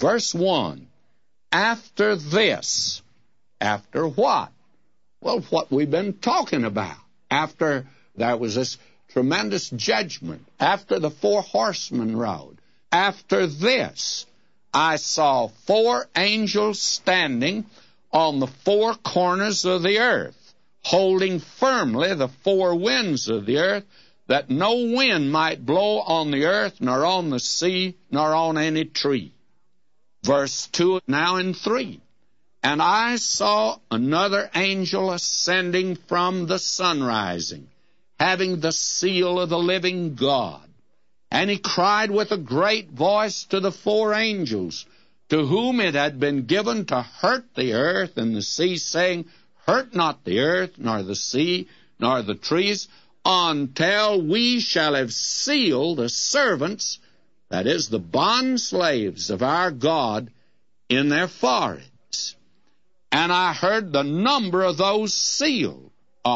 Verse 1, after this. After what? Well, what we've been talking about. After there was this tremendous judgment, after the four horsemen rode, after this, I saw four angels standing on the four corners of the earth, holding firmly the four winds of the earth, that no wind might blow on the earth, nor on the sea, nor on any tree. Verse 2, now in 3. And I saw another angel ascending from the sun rising, having the seal of the living God. And he cried with a great voice to the four angels, to whom it had been given to hurt the earth and the sea, saying, hurt not the earth, nor the sea, nor the trees, until we shall have sealed the servants, that is, the bondslaves of our God, in their foreheads. And I heard the number of those sealed,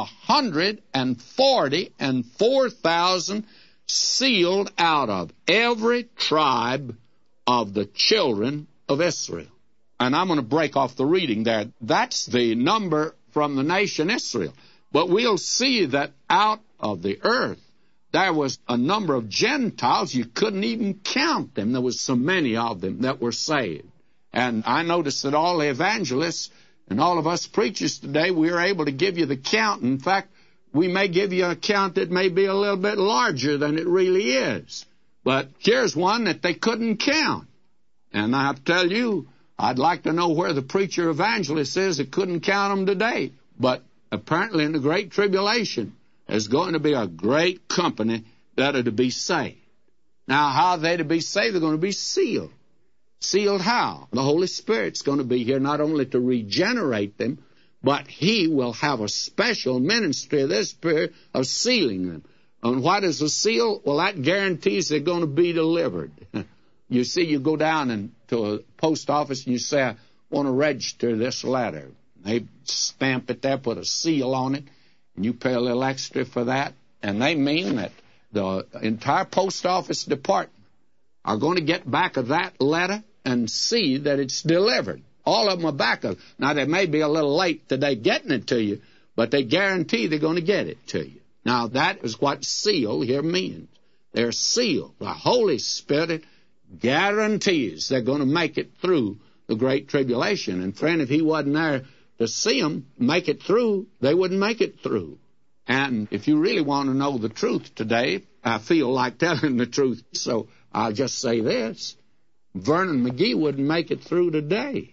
144,000 sealed out of every tribe of the children of Israel. And I'm going to break off the reading there. That's the number from the nation Israel. But we'll see that out of the earth, there was a number of Gentiles. You couldn't even count them. There was so many of them that were saved. And I noticed that all the evangelists and all of us preachers today, we are able to give you the count. In fact, we may give you a count that may be a little bit larger than it really is. But here's one that they couldn't count. And I tell you, I'd like to know where the preacher evangelist is that couldn't count them today. But apparently in the Great Tribulation, there's going to be a great company that are to be saved. Now, how are they to be saved? They're going to be sealed. Sealed how? The Holy Spirit's going to be here not only to regenerate them, but He will have a special ministry of this Spirit of sealing them. And what is a seal? Well, that guarantees they're going to be delivered. You see, you go down to a post office and you say, I want to register this letter. They stamp it there, put a seal on it, and you pay a little extra for that. And they mean that the entire post office department are going to get back of that letter and see that it's delivered. All of them are back of it. Now, they may be a little late today getting it to you, but they guarantee they're going to get it to you. Now, that is what seal here means. They're sealed. The Holy Spirit guarantees they're going to make it through the Great Tribulation. And, friend, if He wasn't there to see them make it through, they wouldn't make it through. And if you really want to know the truth today, I feel like telling the truth, so I'll just say this. Vernon McGee wouldn't make it through today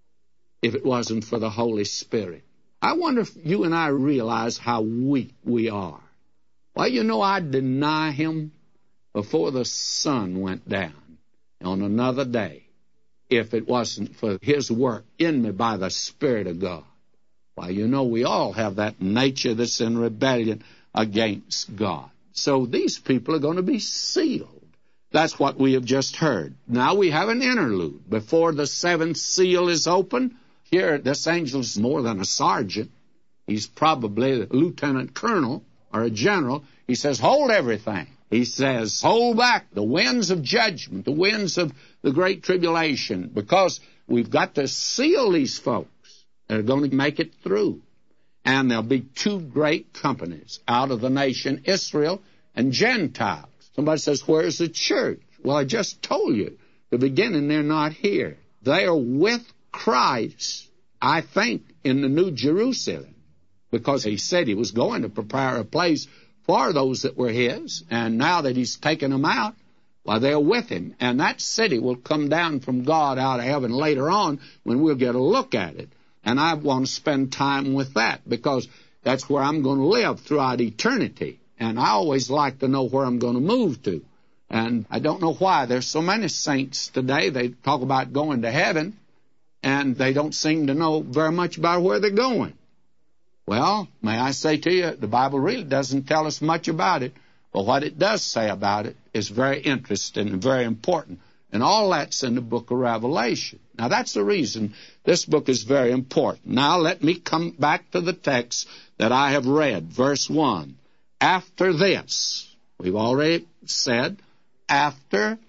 if it wasn't for the Holy Spirit. I wonder if you and I realize how weak we are. Well, you know, I'd deny Him before the sun went down on another day if it wasn't for His work in me by the Spirit of God. Well, you know, we all have that nature that's in rebellion against God. So these people are going to be sealed. That's what we have just heard. Now we have an interlude. Before the seventh seal is open, here this angel is more than a sergeant. He's probably a lieutenant colonel or a general. He says, hold everything. He says, hold back the winds of judgment, the winds of the Great Tribulation, because we've got to seal these folks that are going to make it through. And there'll be two great companies out of the nation Israel and Gentiles. Somebody says, where's the church? Well, I just told you. The beginning, they're not here. They are with Christ, I think, in the New Jerusalem, because He said He was going to prepare a place for those that were His, and now that He's taken them out, well, they're with Him. And that city will come down from God out of heaven later on when we'll get a look at it. And I want to spend time with that, because that's where I'm going to live throughout eternity. And I always like to know where I'm going to move to. And I don't know why. There's so many saints today, they talk about going to heaven, and they don't seem to know very much about where they're going. Well, may I say to you, the Bible really doesn't tell us much about it, but what it does say about it is very interesting and very important. And all that's in the book of Revelation. Now, that's the reason this book is very important. Now, let me come back to the text that I have read, verse 1. After this, we've already said, after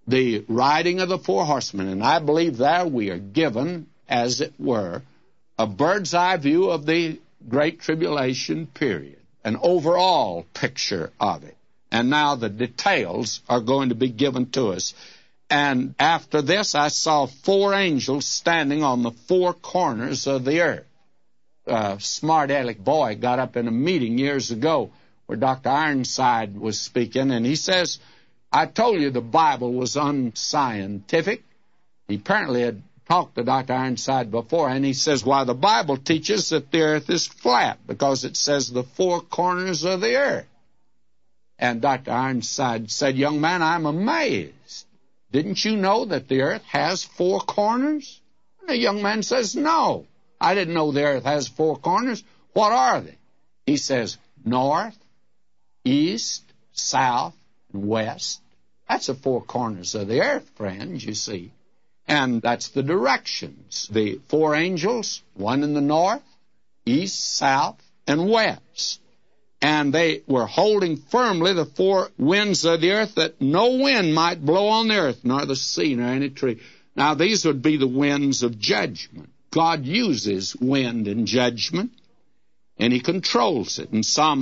the riding of the four horsemen. And I believe there we are given, as it were, a bird's eye view of the Great Tribulation period, an overall picture of it. And now the details are going to be given to us. And after this, I saw four angels standing on the four corners of the earth. A smart-aleck boy got up in a meeting years ago where Dr. Ironside was speaking, and he says, I told you the Bible was unscientific. He apparently had talked to Dr. Ironside before, and he says, well, the Bible teaches that the earth is flat because it says the four corners of the earth. And Dr. Ironside said, young man, I'm amazed. Didn't you know that the earth has four corners? And the young man says, no, I didn't know the earth has four corners. What are they? He says, north, east, south, and west. That's the four corners of the earth, friends, you see. And that's the directions. The four angels, one in the north, east, south, and west. And they were holding firmly the four winds of the earth, that no wind might blow on the earth, nor the sea, nor any tree. Now, these would be the winds of judgment. God uses wind in judgment, and He controls it. In Psalm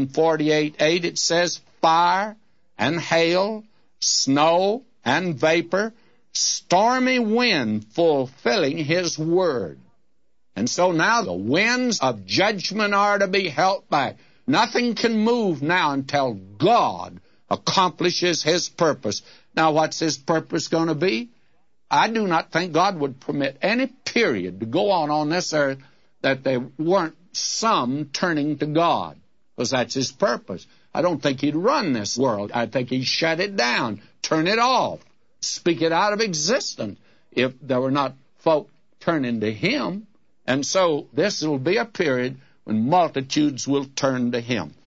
148:8, it says, fire and hail, snow and vapor, stormy wind fulfilling His word. And so now the winds of judgment are to be held back. Nothing can move now until God accomplishes His purpose. Now, what's His purpose going to be? I do not think God would permit any period to go on this earth that there weren't some turning to God, because that's His purpose. I don't think He'd run this world. I think He'd shut it down, turn it off, speak it out of existence if there were not folk turning to Him. And so this will be a period when multitudes will turn to Him.